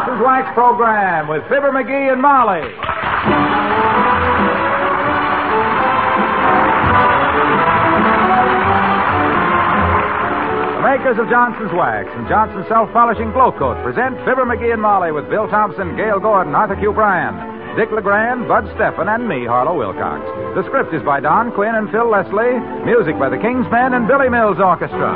Johnson's Wax program with Fibber McGee and Molly. The makers of Johnson's Wax and Johnson's Self-Polishing Glow Coat present Fibber McGee and Molly with Bill Thompson, Gail Gordon, Arthur Q. Bryan, Dick LeGrand, Bud Steffen, and me, Harlow Wilcox. The script is by Don Quinn and Phil Leslie. Music by the King's Men and Billy Mills Orchestra.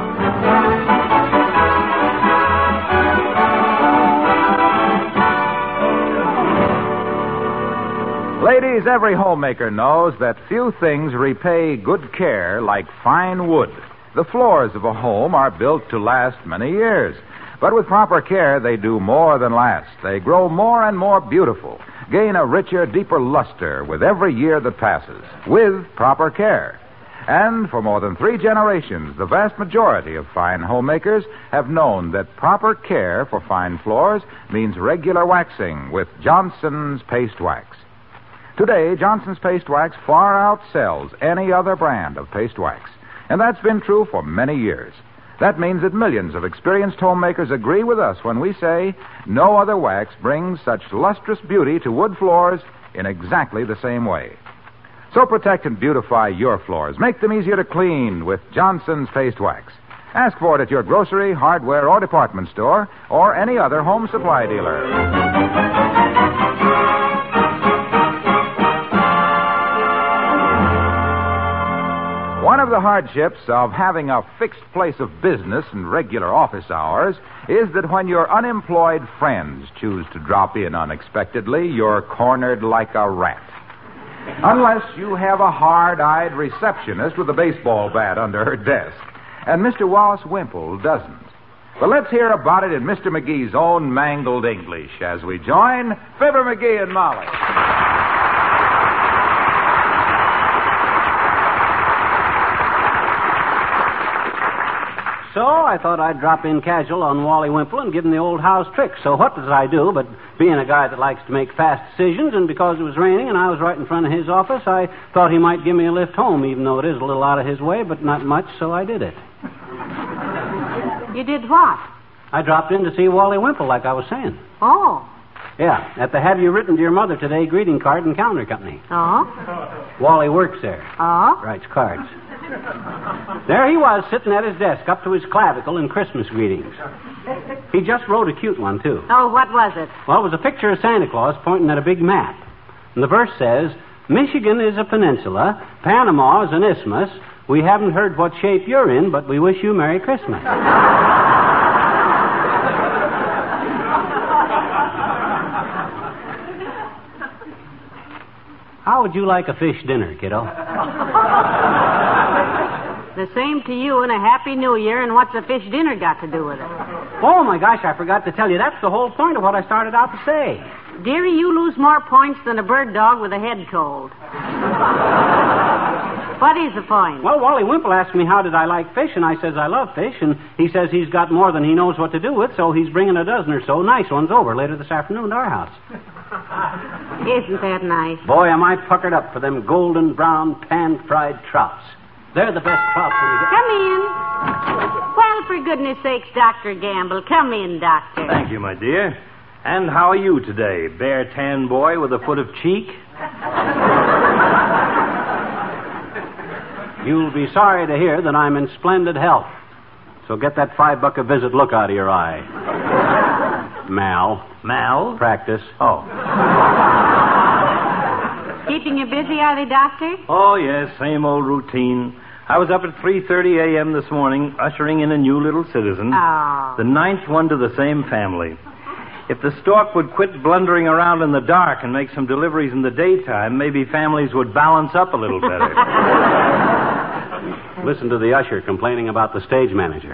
Ladies, every homemaker knows that few things repay good care like fine wood. The floors of a home are built to last many years. But with proper care, they do more than last. They grow more and more beautiful, gain a richer, deeper luster with every year that passes, with proper care. And for more than 3 generations, the vast majority of fine homemakers have known that proper care for fine floors means regular waxing with Johnson's Paste Wax. Today, Johnson's Paste Wax far outsells any other brand of paste wax. And that's been true for many years. That means that millions of experienced homemakers agree with us when we say no other wax brings such lustrous beauty to wood floors in exactly the same way. So protect and beautify your floors. Make them easier to clean with Johnson's Paste Wax. Ask for it at your grocery, hardware, or department store, or any other home supply dealer. One of the hardships of having a fixed place of business and regular office hours is that when your unemployed friends choose to drop in unexpectedly, you're cornered like a rat. Unless you have a hard-eyed receptionist with a baseball bat under her desk. And Mr. Wallace Wimple doesn't. But let's hear about it in Mr. McGee's own mangled English as we join Fibber McGee and Molly. So I thought I'd drop in casual on Wally Wimple and give him the old house trick. So what did I do but being a guy that likes to make fast decisions, and because it was raining and I was right in front of his office, I thought he might give me a lift home, even though it is a little out of his way, but not much, so I did it. You did what? I dropped in to see Wally Wimple, like I was saying. Oh. Yeah, at the Have You Written to Your Mother Today greeting card and counter company. Oh? Wally works there. Oh? Writes cards. There he was, sitting at his desk, up to his clavicle in Christmas greetings. He just wrote a cute one, too. Oh, what was it? Well, it was a picture of Santa Claus pointing at a big map. And the verse says, Michigan is a peninsula, Panama is an isthmus. We haven't heard what shape you're in, but we wish you Merry Christmas. How would you like a fish dinner, kiddo? The same to you, and a Happy New Year, and what's a fish dinner got to do with it? Oh, my gosh, I forgot to tell you. That's the whole point of what I started out to say. Dearie, you lose more points than a bird dog with a head cold. What is the point? Well, Wally Wimple asked me how did I like fish, and I says I love fish, and he says he's got more than he knows what to do with, so he's bringing a dozen or so nice ones over later this afternoon to our house. Isn't that nice? Boy, am I puckered up for them golden brown pan-fried trouts. They're the best trouts when you get... Come in. Well, for goodness sakes, Dr. Gamble. Come in, Doctor. Thank you, my dear. And how are you today, bare tan boy with a foot of cheek? You'll be sorry to hear that I'm in splendid health. So get that $5 a visit look out of your eye. Mal. Mal? Practice. Oh. Keeping you busy, are they, Doctor? Oh, yes, same old routine. I was up at 3:30 a.m. this morning, ushering in a new little citizen. Oh. The 9th one to the same family. If the stork would quit blundering around in the dark and make some deliveries in the daytime, maybe families would balance up a little better. Listen to the usher complaining about the stage manager.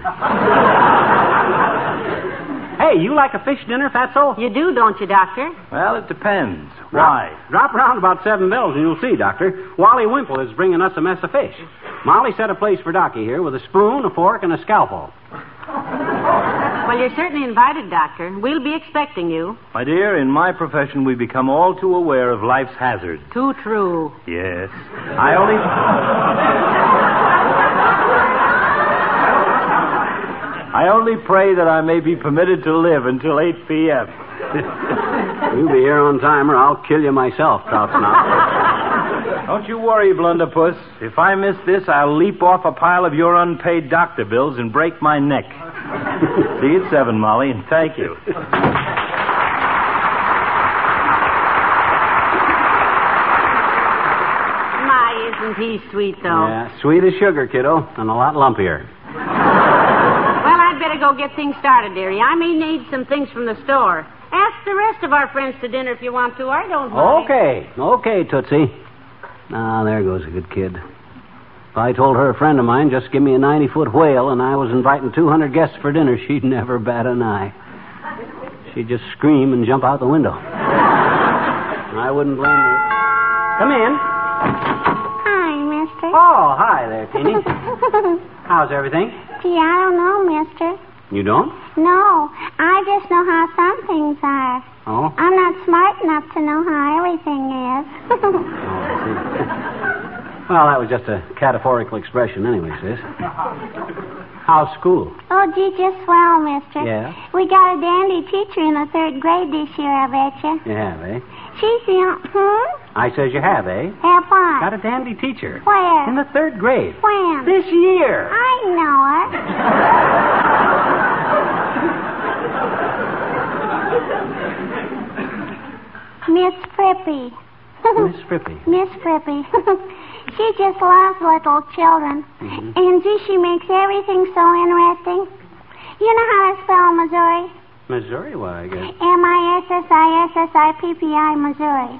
Hey, you like a fish dinner, Fatso? You do, don't you, Doctor? Well, it depends. Why? Drop around about 7 bells and you'll see, Doctor. Wally Wimple is bringing us a mess of fish. Molly set a place for Docky here with a spoon, a fork, and a scalpel. Well, you're certainly invited, Doctor. We'll be expecting you. My dear, in my profession, we become all too aware of life's hazards. Too true. Yes. I only I only pray that I may be permitted to live until 8 p.m. You'll be here on time or I'll kill you myself, Trout. Don't you worry, Blunderpuss. If I miss this, I'll leap off a pile of your unpaid doctor bills and break my neck. See you at 7, Molly, and thank you. Isn't he sweet, though? Yeah, sweet as sugar, kiddo, and a lot lumpier. Well, I'd better go get things started, dearie. I may need some things from the store. Ask the rest of our friends to dinner if you want to. I don't mind. Okay, Tootsie. Ah, there goes a good kid. If I told her a friend of mine just give me a 90-foot whale and I was inviting 200 guests for dinner, she'd never bat an eye. She'd just scream and jump out the window. I wouldn't blame her. Come in. Oh, hi there, Teeny. How's everything? Gee, I don't know, mister. You don't? No, I just know how some things are. Oh? I'm not smart enough to know how everything is. Well, that was just a cataphorical expression anyway, sis. How's school? Oh, gee, just swell, mister. Yeah? We got a dandy teacher in the 3rd grade this year, I betcha. You have, eh? She's the... I says you have, eh? Have what? Got a dandy teacher. Where? In the 3rd grade. When? This year. I know her. Miss Frippy. Miss Frippy. Miss Frippy. She just loves little children. Mm-hmm. And gee, she makes everything so interesting. You know how to spell Missouri? Missouri, why, I guess. Mississippi, Missouri.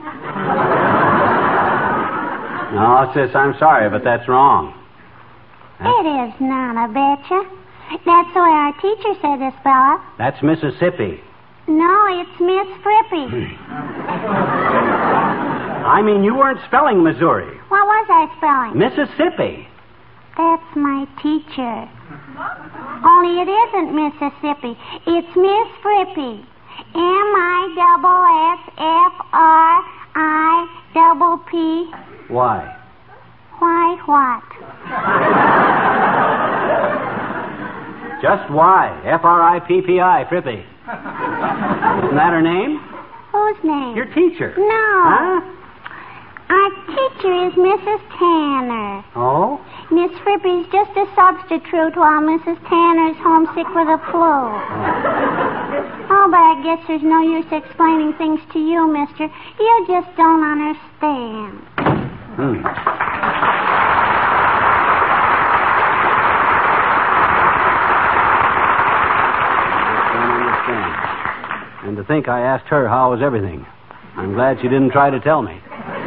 No, sis, I'm sorry, but that's wrong. It is not, I betcha. That's the way our teacher said to spell it. That's Mississippi. No, it's Miss Frippy. I mean, you weren't spelling Missouri. What was I spelling? Mississippi. That's my teacher. Only it isn't Mississippi. It's Miss Frippy. MISSFRIPP. Why? Why what? Just why? Frippi, Frippy. Isn't that her name? Whose name? Your teacher. No. Huh? Our teacher is Mrs. Tanner. Oh? Miss Frippy's just a substitute while Mrs. Tanner's homesick with a flu. Oh, but I guess there's no use explaining things to you, mister. You just don't understand. And to think I asked her how was everything. I'm glad she didn't try to tell me.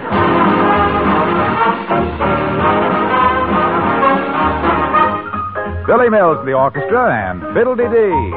Billy Mills, the orchestra, and Fiddle-Dee-Dee.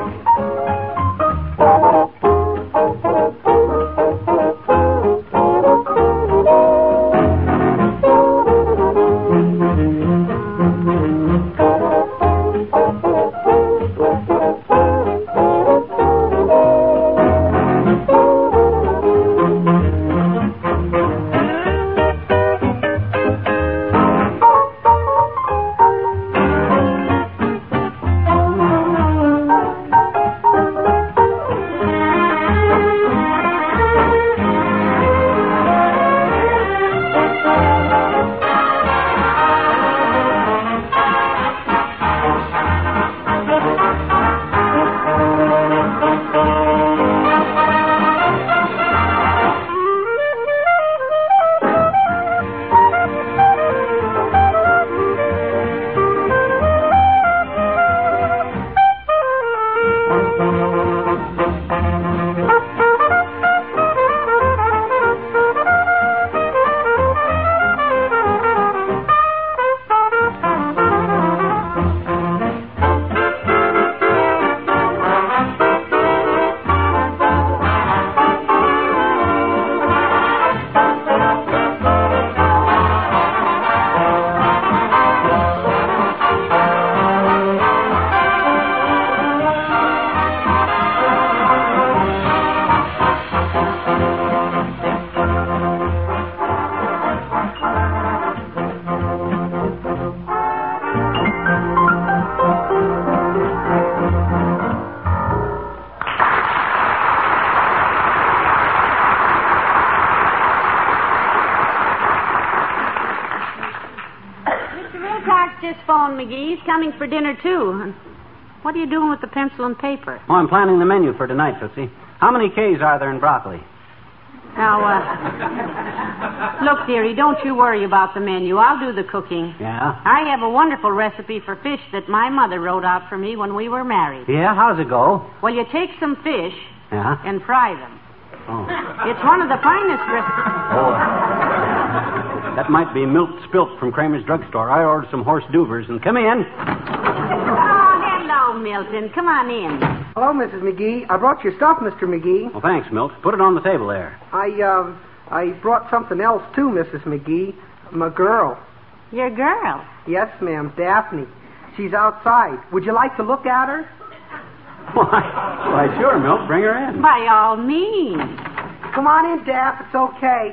this phone, McGee. He's coming for dinner, too. And what are you doing with the pencil and paper? Oh, I'm planning the menu for tonight, Tootsie. How many K's are there in broccoli? Now, look, dearie, don't you worry about the menu. I'll do the cooking. Yeah? I have a wonderful recipe for fish that my mother wrote out for me when we were married. Yeah? How's it go? Well, you take some fish Yeah? and fry them. Oh. It's one of the finest recipes. Oh. That might be milk spilt from Kramer's drugstore. I ordered some horse duvers, and come in. Oh, hello, Milton. Come on in. Hello, Mrs. McGee. I brought your stuff, Mr. McGee. Well, thanks, Milt. Put it on the table there. I brought something else, too, Mrs. McGee. My girl. Your girl? Yes, ma'am, Daphne. She's outside. Would you like to look at her? Why, sure, Milt. Bring her in. By all means. Come on in, Daph. It's okay.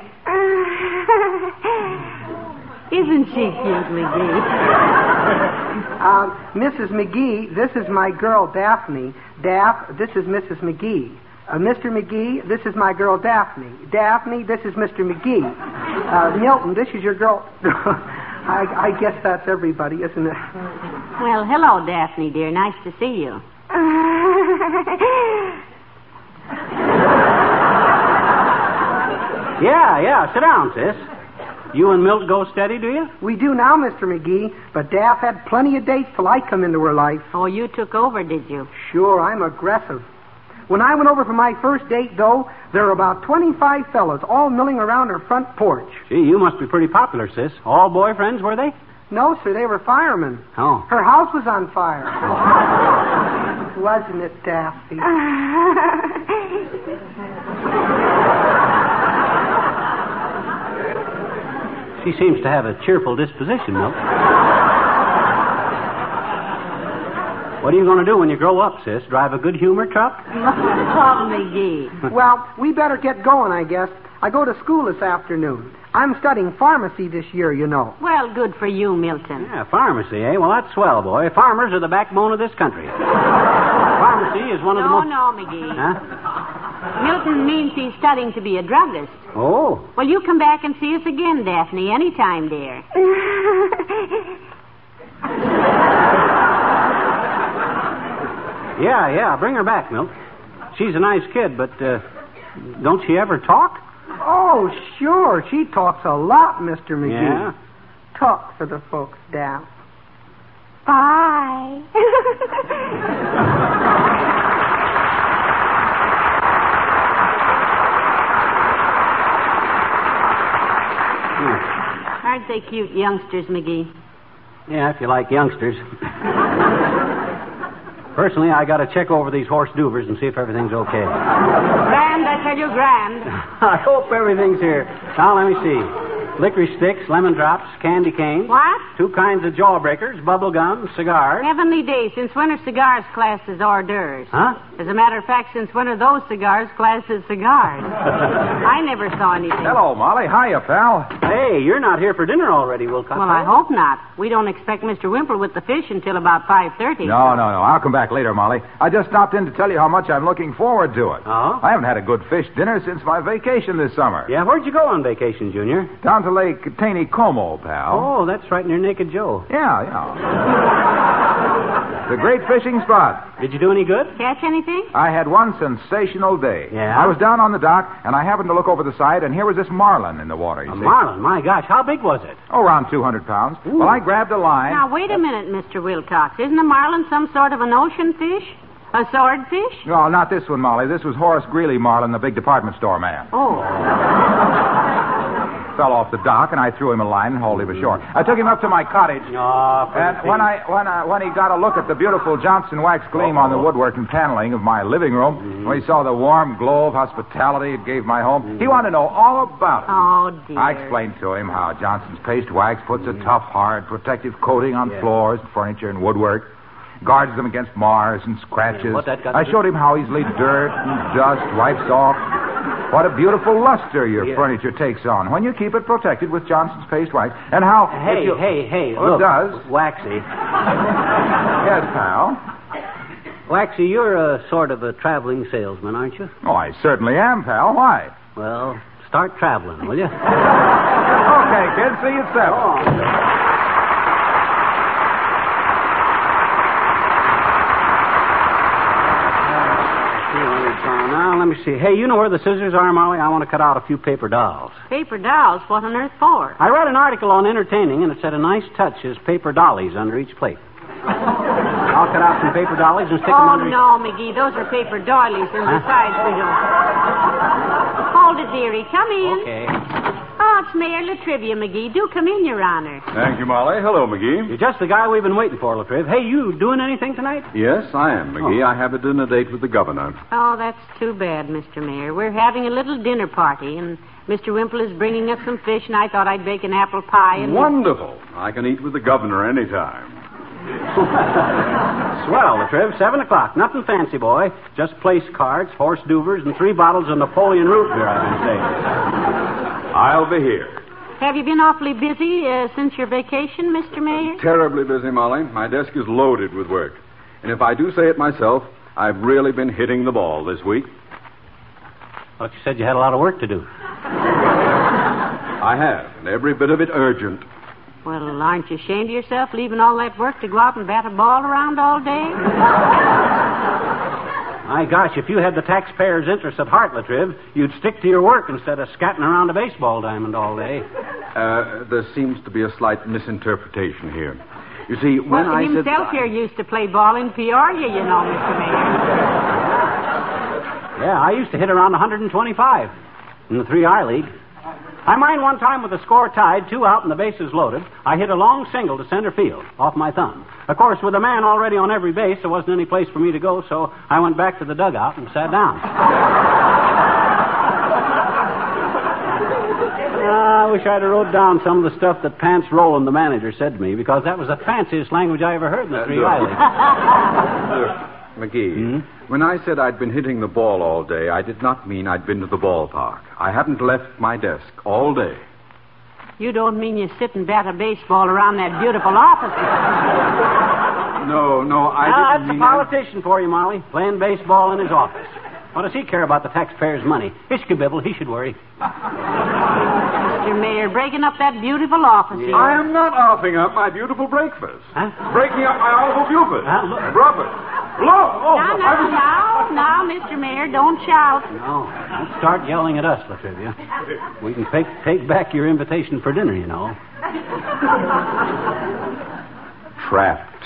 Isn't she cute, McGee? Mrs. McGee, this is my girl, Daphne. Daph, this is Mrs. McGee. Mr. McGee, this is my girl, Daphne. Daphne, this is Mr. McGee. Milton, this is your girl. I guess that's everybody, isn't it? Well, hello, Daphne, dear. Nice to see you. Yeah. Sit down, sis. You and Milt go steady, do you? We do now, Mr. McGee, but Daph had plenty of dates till I come into her life. Oh, you took over, did you? Sure, I'm aggressive. When I went over for my first date, though, there were about 25 fellas all milling around her front porch. Gee, you must be pretty popular, sis. All boyfriends, were they? No, sir, they were firemen. Oh. Her house was on fire. Wasn't it, Daphne? She seems to have a cheerful disposition, Milt. What are you going to do when you grow up, sis? Drive a good-humor truck? Oh, McGee. Well, we better get going, I guess. I go to school this afternoon. I'm studying pharmacy this year, you know. Well, good for you, Milton. Yeah, pharmacy, eh? Well, that's swell, boy. Farmers are the backbone of this country. Pharmacy is one of the most... No, McGee. Huh? Milton means he's studying to be a druggist. Oh. Well, you come back and see us again, Daphne, anytime, dear. Yeah. Bring her back, Milt. She's a nice kid, but don't she ever talk? Oh, sure. She talks a lot, Mr. McGee. Yeah? Talk for the folks, Daph. Bye. Aren't they cute youngsters, McGee? Yeah, if you like youngsters. Personally, I got to check over these horse duvers and see if everything's okay. Grand, I tell you, grand. I hope everything's here. Now, let me see. Licorice sticks, lemon drops, candy canes. What? 2 kinds of jawbreakers, bubble gum, cigars. Heavenly days, since when are cigars classed as hors d'oeuvres? Huh? As a matter of fact, since when are those cigars classed as cigars? I never saw anything. Hello, Molly. Hiya, pal. Hey, you're not here for dinner already, Wilcox. Well, I hope not. We don't expect Mr. Wimple with the fish until about 5:30. No. I'll come back later, Molly. I just stopped in to tell you how much I'm looking forward to it. Oh? I haven't had a good fish dinner since my vacation this summer. Yeah, where'd you go on vacation, Junior? Down to Lake Taneycomo, pal. Oh, that's right near Naked Joe. Yeah. It's a great fishing spot. Did you do any good? Catch anything? I had one sensational day. Yeah? I was down on the dock, and I happened to look over the side, and here was this marlin in the water, you A see. marlin? My gosh, how big was it? Oh, around 200 pounds. Ooh. Well, I grabbed a line. Now, wait a minute, Mr. Wilcox. Isn't a marlin some sort of an ocean fish? A swordfish? No, not this one, Molly. This was Horace Greeley Marlin, the big department store man. Oh. Fell off the dock, and I threw him a line and hauled him ashore. I took him up to my cottage. Oh, And when he got a look at the beautiful Johnson wax gleam on the woodwork and paneling of my living room, when he saw the warm glow of hospitality it gave my home, he wanted to know all about it. Oh, dear. I explained to him how Johnson's paste wax puts a tough, hard, protective coating on floors, furniture, and woodwork, guards them against mars and scratches. What that got to I do- showed him how easily dirt and dust wipes off. What a beautiful luster your furniture takes on when you keep it protected with Johnson's paste wax, and how... Hey, if you- hey, Well, look. it does. Waxy. Yes, pal. Waxy, you're a sort of a traveling salesman, aren't you? Oh, I certainly am, pal. Why? Well, start traveling, will you? Okay, kid. See you at 7. Now, let me see. Hey, you know where the scissors are, Molly? I want to cut out a few paper dolls. Paper dolls? What on earth for? I read an article on entertaining, and it said a nice touch is paper dollies under each plate. I'll cut out some paper dollies and stick them under... Oh, no, McGee. Those are paper doilies, and besides, we don't... Hold it, dearie. Come in. Okay. Oh, it's Mayor Latrivia, McGee. Do come in, Your Honor. Thank you, Molly. Hello, McGee. You're just the guy we've been waiting for, Latriv. Hey, you doing anything tonight? Yes, I am, McGee. I have a dinner date with the governor. Oh, that's too bad, Mr. Mayor. We're having a little dinner party, and Mr. Wimple is bringing us some fish, and I thought I'd bake an apple pie and... Wonderful. I can eat with the governor anytime. Swell, Latriv. 7 o'clock. Nothing fancy, boy. Just place cards, horse duvers, and 3 bottles of Napoleon root beer, I've been saying. I'll be here. Have you been awfully busy since your vacation, Mr. Mayor? Terribly busy, Molly. My desk is loaded with work. And if I do say it myself, I've really been hitting the ball this week. Thought you said you had a lot of work to do. I have, and every bit of it urgent. Well, aren't you ashamed of yourself leaving all that work to go out and bat a ball around all day? My gosh, if you had the taxpayers' interests at heart, Latriv, you'd stick to your work instead of scatting around a baseball diamond all day. There seems to be a slight misinterpretation here. You see, when I said... himself here used to play ball in Peoria, you know, Mr. Mayor. Yeah, I used to hit around 125 in the 3I League. I mind one time with the score tied, 2 out and the bases loaded, I hit a long single to center field off my thumb. Of course, with a man already on every base, there wasn't any place for me to go, so I went back to the dugout and sat down. I wish I'd have wrote down some of the stuff that Pants Rowland, the manager, said to me, because that was the fanciest language I ever heard in the 3I League. McGee, when I said I'd been hitting the ball all day, I did not mean I'd been to the ballpark. I haven't left my desk all day. You don't mean you sit and bat a baseball around that beautiful office? No, I didn't mean... That's a politician for you, Molly, playing baseball in his office. What does he care about the taxpayers' money? Ishkabibble, he should worry. Mr. Mayor, breaking up that beautiful office here. I am not offing up my beautiful breakfast. Huh? Breaking up my awful buford. Look. Breakfast. Look! Oh, Now, Mr. Mayor, don't shout. No, don't start yelling at us, Latrivia. We can take back your invitation for dinner, you know. Trapped.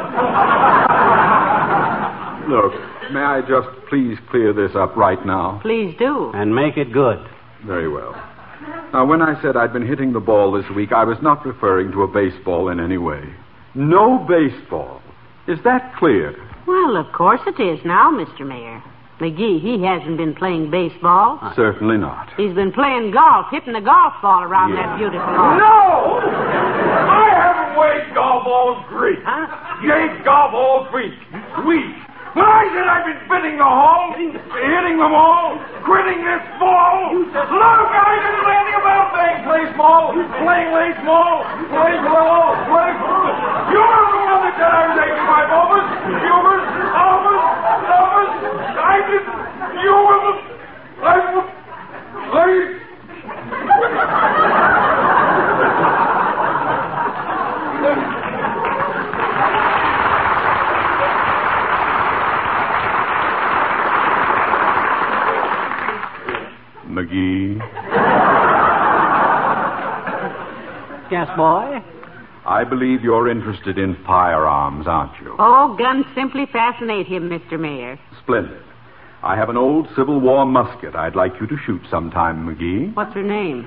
Look, may I just please clear this up right now? Please do. And make it good. Very well. Now, when I said I'd been hitting the ball this week, I was not referring to a baseball in any way. No baseball. Is that clear? Well, of course it is now, Mr. Mayor. McGee, he hasn't been playing baseball. Certainly not. He's been playing golf, hitting the golf ball around that beautiful office. No! I haven't weighed golf all week. Huh? You ain't golf all week. When I said I've been bidding the hole, hitting them all, quitting this ball. Look, I didn't say anything about play small, playing lay small, play slow, play small. You're the one that said I was taking my offers. I didn't. You were the... McGee. Yes, boy? I believe you're interested in firearms, aren't you? Oh, guns simply fascinate him, Mr. Mayor. Splendid. I have an old Civil War musket I'd like you to shoot sometime, McGee. What's her name?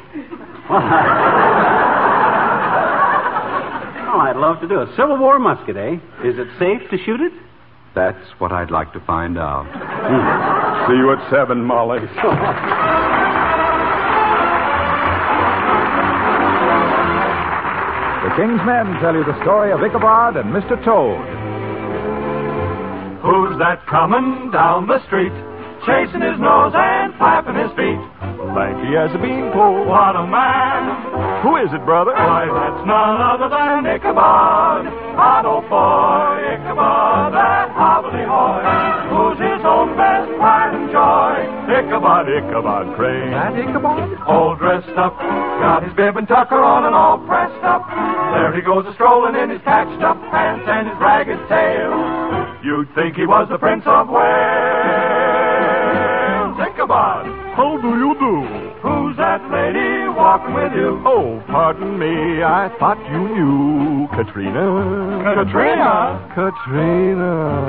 Oh, I'd love to do it. Civil War musket, eh? Is it safe to shoot it? That's what I'd like to find out. See you at 7, Molly. The King's Men tell you the story of Ichabod and Mr. Toad. Who's that coming down the street, chasing his nose and flapping his feet? Lanky as a beanpole. What a man! Who is it, brother? Why, that's none other than Ichabod, odd old boy, Ichabod, that hobbledehoy, who's his own best pride and joy. Ichabod, Ichabod Crane. That Ichabod? All dressed up, got his bib and tucker on and all pressed up. There he goes a-strolling in his patched up pants and his ragged tail. You'd think he was the Prince of Wales. pardon me, I thought you knew Katrina. Katrina.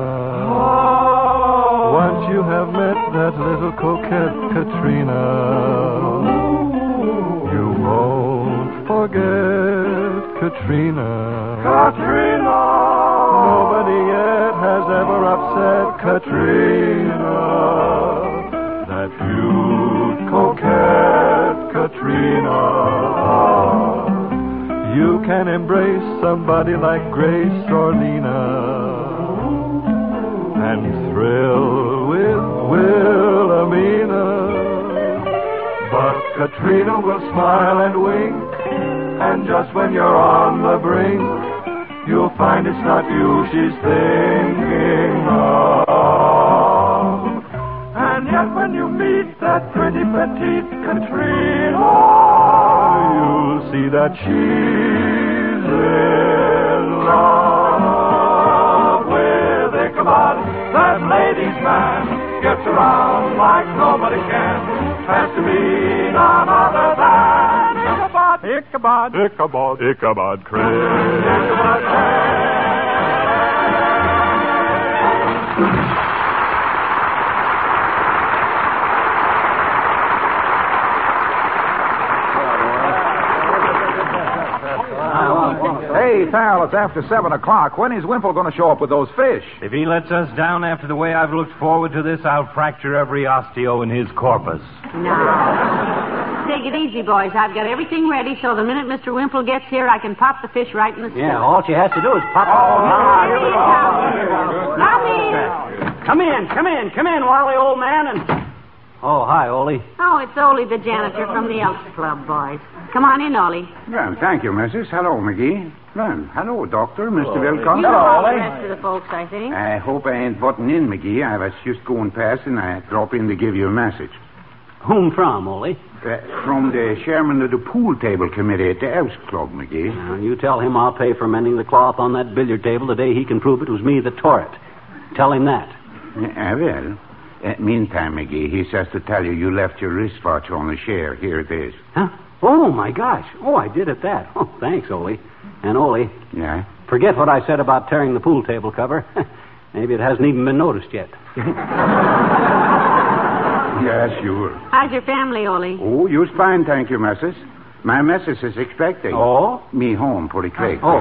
Oh. Once you have met that little coquette Katrina, you won't forget Katrina. Nobody yet has ever upset Katrina. That cute coquette Katrina. You can embrace somebody like Grace or Lena and thrill with Wilhelmina. But Katrina will smile and wink, and just when you're on the brink, you'll find it's not you she's thinking of. And yet when you meet that pretty petite Katrina, you'll see that she's in love with Ichabod. That ladies' man gets around like nobody can. Has to be none other than Ichabod Crane. Hey, pal, it's after 7 o'clock. When is Wimple going to show up with those fish? If he lets us down after the way I've looked forward to this, I'll fracture every osteo in his corpus. Now, take it easy, boys. I've got everything ready, so the minute Mr. Wimple gets here, I can pop the fish right in the Yeah, stomach. all she has to do is pop. Here we go. Come in, Wally, old man, and... Oh, hi, Ole. Oh, it's Ole, the janitor from the Elks Club, boys. Come on in, Ole. Well, thank you, Mrs. Hello, McGee. Well, hello, Doctor, Mr. Wilcox. You know all the rest of the folks, I think. I hope I ain't butting in, McGee. I was just going past and I drop in to give you a message. Whom from, Ole? From the chairman of the pool table committee at the Elks Club, McGee. Now, you tell him I'll pay for mending the cloth on that billiard table the day he can prove it was me that tore it. Tell him that. Well, meantime, McGee, he says to tell you left your wristwatch on the chair. Here it is. Huh? Oh, my gosh. Oh, I did at that. Oh, thanks, Ole. And, Ole, Yeah? forget what I said about tearing the pool table cover. Maybe it hasn't even been noticed yet. Yeah, sure. How's your family, Ole? Oh, you's fine, thank you, Mrs. My missus is expecting. Oh? Me home pretty quick. Oh.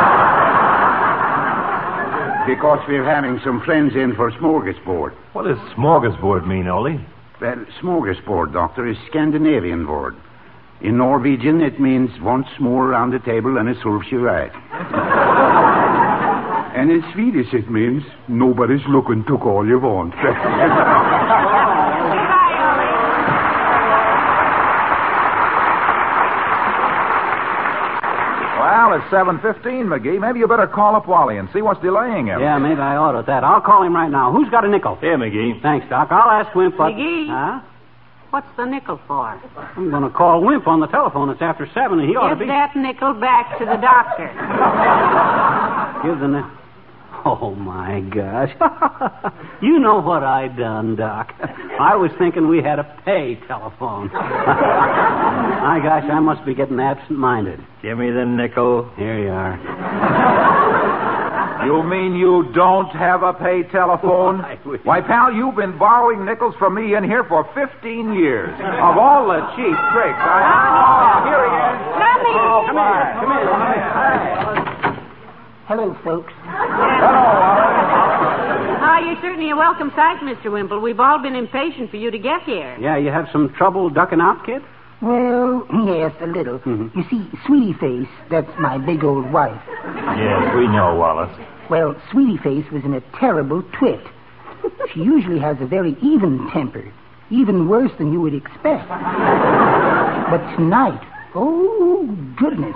Because we're having some friends in for smorgasbord. What does smorgasbord mean, Ole? Well, smorgasbord, Doctor, is Scandinavian word. In Norwegian, it means once more around the table and it serves you right. And in Swedish, it means nobody's looking, took all you want. Well, it's 7:15, McGee. Maybe you better call up Wally and see what's delaying him. Yeah, maybe I ought at that. I'll call him right now. Who's got a nickel? Here, McGee. Thanks, Doc. I'll ask Wimp what... McGee? Huh? What's the nickel for? I'm going to call Wimp on the telephone. It's after 7, and he ought to Give be... that nickel back to the doctor. Give the nickel... Oh, my gosh. You know what I done, Doc. I was thinking we had a pay telephone. My gosh, I must be getting absent-minded. Give me the nickel. Here you are. You mean you don't have a pay telephone? Why, pal, you've been borrowing nickels from me in here for 15 years. Of all the cheap tricks, here he is. Come in. Come in. Hello, folks. Oh, you're certainly a welcome sight, Mr. Wimple. We've all been impatient for you to get here. Yeah, you have some trouble ducking out, kid? Well, yes, a little. Mm-hmm. You see, Sweetie Face, that's my big old wife. Yes, we know, Wallace. Well, Sweetie Face was in a terrible twit. She usually has a very even temper, even worse than you would expect. But tonight, oh, goodness.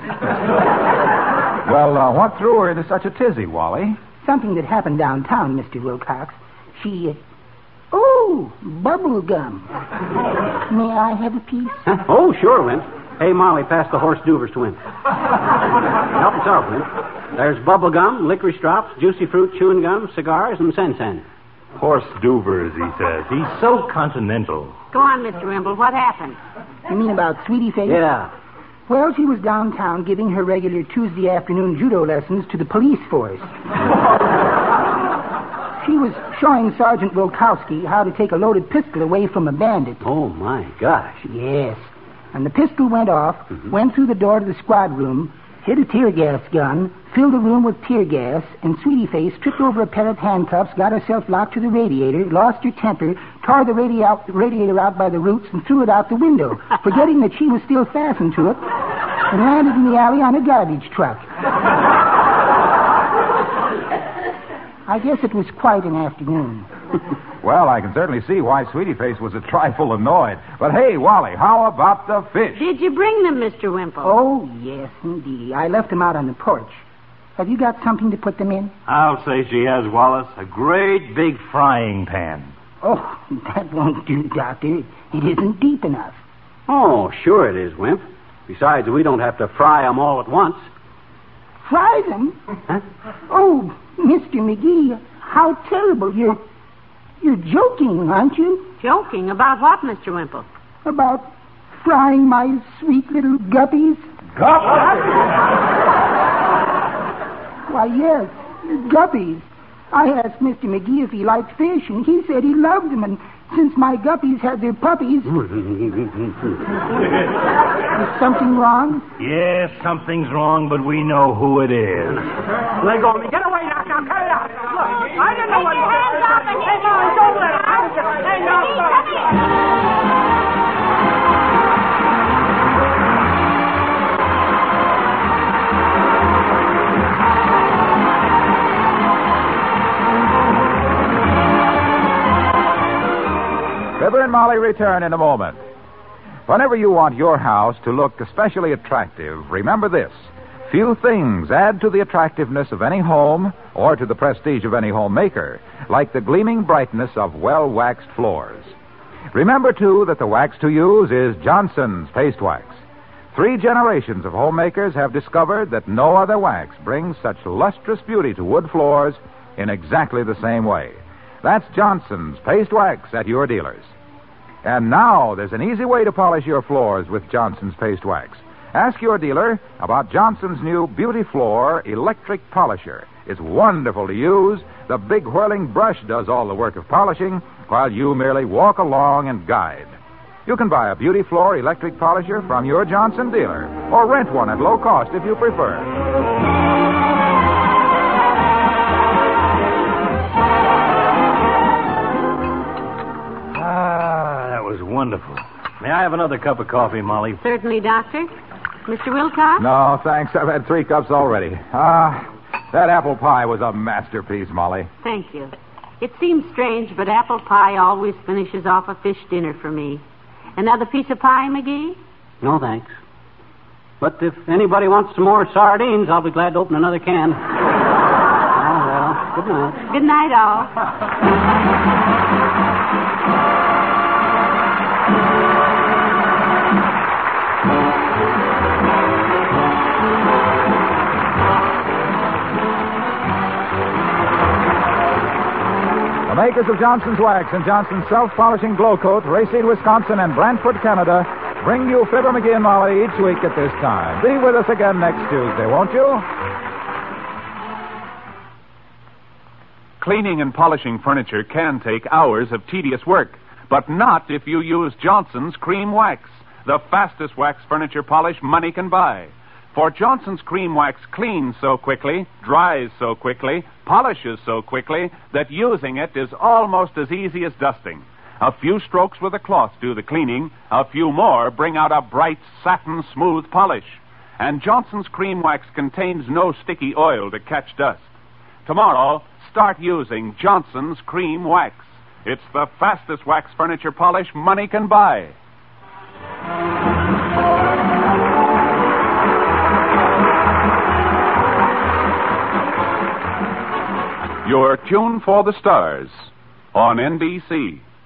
Well, what threw her into such a tizzy, Wally? Something that happened downtown, Mr. Wilcox. She, oh, bubble gum. May I have a piece? Huh? Oh, sure, Wimp. Hey, Molly, pass the horse duvers to Wimp. Help yourself, Wimp. There's bubble gum, licorice drops, juicy fruit, chewing gum, cigars, and sen-sen. Horse duvers, he says. He's so continental. Go on, Mr. Wimple. What happened? You mean about Sweetie Face? Yeah. Well, she was downtown giving her regular Tuesday afternoon judo lessons to the police force. She was showing Sergeant Wilkowski how to take a loaded pistol away from a bandit. Oh, my gosh. Yes. And the pistol went off, went through the door to the squad room, hit a tear gas gun, filled the room with tear gas, and Sweetie Face tripped over a pair of handcuffs, got herself locked to the radiator, lost her temper, tore the radiator out by the roots, and threw it out the window, forgetting that she was still fastened to it, and landed in the alley on a garbage truck. I guess it was quite an afternoon. Well, I can certainly see why Sweetie Face was a trifle annoyed. But hey, Wally, how about the fish? Did you bring them, Mr. Wimple? Oh, yes, indeed. I left them out on the porch. Have you got something to put them in? I'll say she has, Wallace. A great big frying pan. Oh, that won't do, Doctor. It isn't deep enough. Oh, sure it is, Wimp. Besides, we don't have to fry them all at once. Fry them? Huh? Oh, Mr. McGee, how terrible. You're joking, aren't you? Joking? About what, Mr. Wimple? About frying my sweet little guppies? Guppies? Why, yes, guppies. I asked Mr. McGee if he liked fish, and he said he loved them, and since my guppies had their puppies... Is something wrong? Yes, something's wrong, but we know who it is. Let go of me. Get away now. Cut it out. Look, I didn't know what... Take your hands off of him. Hey, Molly, don't let her. Hey, no, Come here. Fibber and Molly return in a moment. Whenever you want your house to look especially attractive, remember this. Few things add to the attractiveness of any home or to the prestige of any homemaker like the gleaming brightness of well-waxed floors. Remember, too, that the wax to use is Johnson's Paste Wax. 3 generations of homemakers have discovered that no other wax brings such lustrous beauty to wood floors in exactly the same way. That's Johnson's Paste Wax at your dealers. And now there's an easy way to polish your floors with Johnson's Paste Wax. Ask your dealer about Johnson's new Beauty Floor Electric Polisher. It's wonderful to use. The big whirling brush does all the work of polishing, while you merely walk along and guide. You can buy a Beauty Floor Electric Polisher from your Johnson dealer, or rent one at low cost if you prefer. That was wonderful. May I have another cup of coffee, Molly? Certainly, Doctor. Mr. Wilcox? No, thanks. I've had 3 cups already. That apple pie was a masterpiece, Molly. Thank you. It seems strange, but apple pie always finishes off a fish dinner for me. Another piece of pie, McGee? No, thanks. But if anybody wants some more sardines, I'll be glad to open another can. Well, good night. Good night, all. The makers of Johnson's Wax and Johnson's Self-Polishing Glow Coat, Rayseed, Wisconsin, and Brantford, Canada, bring you Fibber, McGee, and Molly each week at this time. Be with us again next Tuesday, won't you? Cleaning and polishing furniture can take hours of tedious work, but not if you use Johnson's Cream Wax, the fastest wax furniture polish money can buy. For Johnson's Cream Wax cleans so quickly, dries so quickly, polishes so quickly, that using it is almost as easy as dusting. A few strokes with a cloth do the cleaning. A few more bring out a bright, satin, smooth polish. And Johnson's Cream Wax contains no sticky oil to catch dust. Tomorrow, start using Johnson's Cream Wax. It's the fastest wax furniture polish money can buy. You're tuned for the stars on NBC.